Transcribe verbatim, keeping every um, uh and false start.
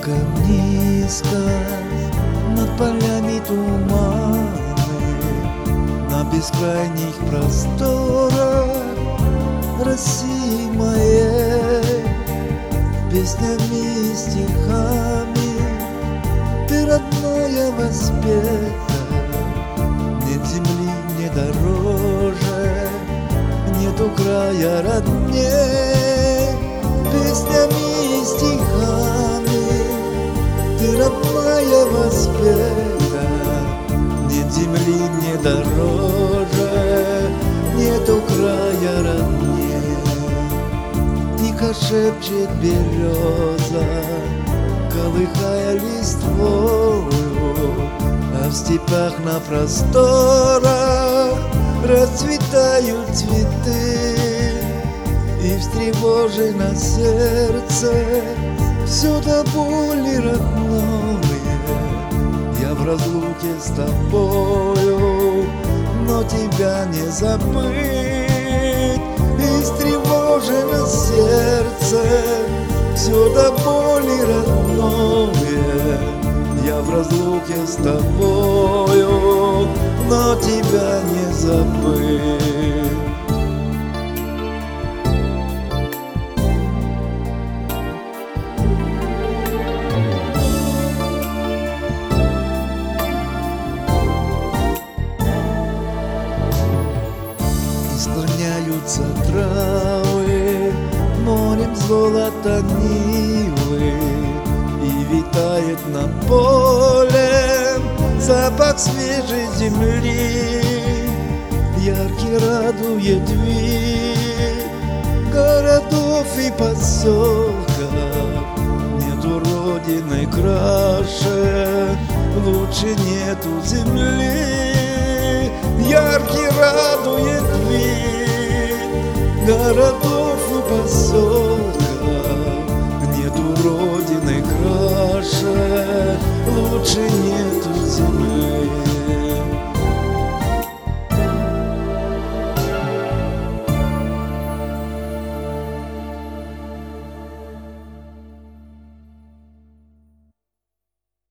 Слишком низко над полями туманы, на бескрайних просторах России моей, песнями и стихами ты, родная, воспета. Нет земли мне дороже, нету края родней, песнями и стихами ты, родная, воспета. Нет земли мне дороже, нету края родней. Тихо шепчет береза, колыхая листвою, а в степях на просторах расцветают цветы. И встревожено сердце все до боли родное. Я в разлуке с тобою, но тебя не забыть. И встревожено сердце все до боли родное. Я в разлуке с тобою, но тебя не забыть. Склоняются травы, морем золото нивы, и витает над полем запах свежей земли. Яркий радует вид городов и поселков. Нету родины краше, лучше нету земли. Яркий радует вид городов и поселков. Нету родины краше, лучше нету